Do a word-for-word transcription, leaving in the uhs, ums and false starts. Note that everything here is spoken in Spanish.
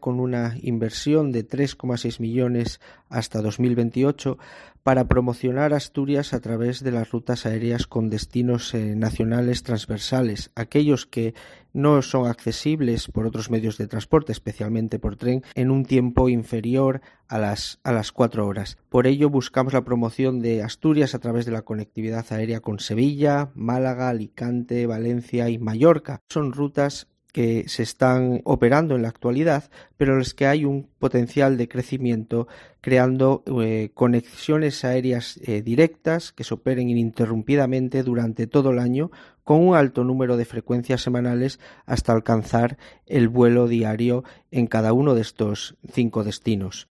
con una inversión de tres coma seis millones hasta dos mil veintiocho para promocionar Asturias a través de las rutas aéreas con destinos eh, nacionales transversales, aquellos que no son accesibles por otros medios de transporte, especialmente por tren, en un tiempo inferior a las, a las cuatro horas. Por ello buscamos la promoción de Asturias a través de la conectividad aérea con Sevilla, Málaga, Alicante, Valencia y Mallorca. Son rutas que se están operando en la actualidad, pero en las que hay un potencial de crecimiento, creando eh, conexiones aéreas eh, directas que se operen ininterrumpidamente durante todo el año, con un alto número de frecuencias semanales hasta alcanzar el vuelo diario en cada uno de estos cinco destinos.